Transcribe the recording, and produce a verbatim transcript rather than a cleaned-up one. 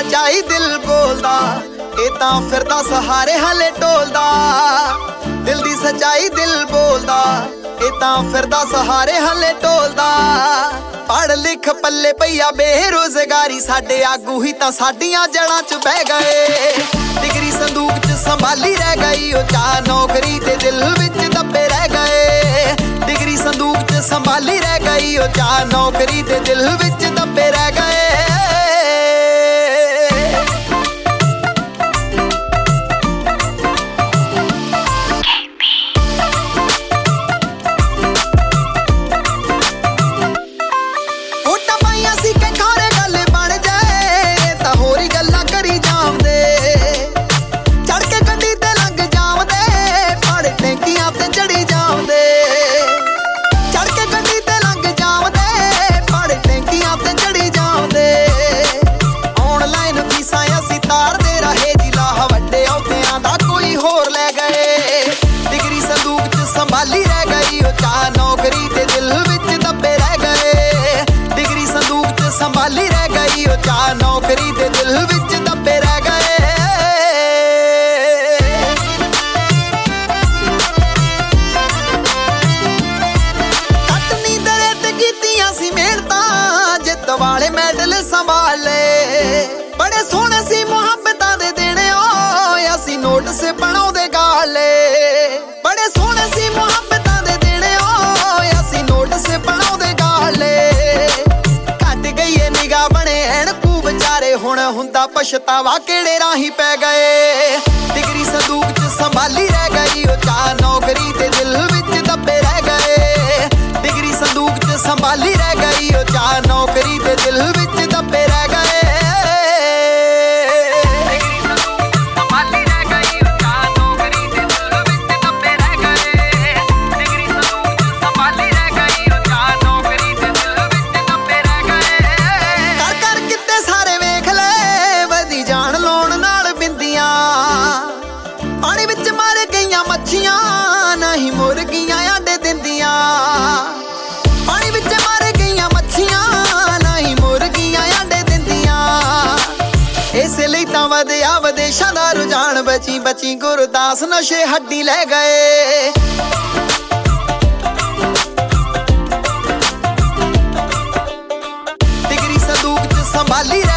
सच्चाई दिल बोलदा ए तां फिरदा सहारे हले टोलदा दिल दी सच्चाई दिल बोलदा ए तां फिरदा सहारे हले टोलदा पढ़ लिख पल्ले पईया बेरोजगारी साडे आगू ही तां साडियां जड़ां च बह गए डिग्री संदूक च संभाली रह गई ओ चा नौकरी ते दिल विच दबे रह गए डिग्री संदूक च संभाली रह गई ओ चा नौकरी ते दिल विच दबे रह गए संभाली रह गई ओ चा नौकरी ते दिल विच दबे रह गए डिग्री संदूक च संभाली रह गई ओ चा नौकरी ते दिल विच दबे रह गए कटनी दरे ते कीतियां सी मेहनतां जित वाले मैडल संभाले बड़े सोहणे सी मुहब्बतां दे देने ओ असी नोट से बनाउंदे गाले बड़े सोहणे सी मुहब्बतां दे देने ओ असी नोट से बनाउंदे गाले घट गई ए निगाह बने ऐनकू बेचारे हुण हुंदा पछतावा किहड़े राही पै गए डिग्री संदूक च संभाली रह गई ओ चा नौकरी ते दिल विच दबे रह गए डिग्री संदूक च संभाली रह गई ओ चा नौकरी ते दिल विच दबे रह गए पानी विच मर गईयां मच्छियां नहीं मुर्गियां अंडे दिंदियां पानी विच मर गईयां मच्छियां नहीं मुर्गियां अंडे दिंदियां इस लई तां वधिया विदेशां दा रुझान बची बची गुरदास नशे हड्डी लै गए डिग्री संदूक च संभाली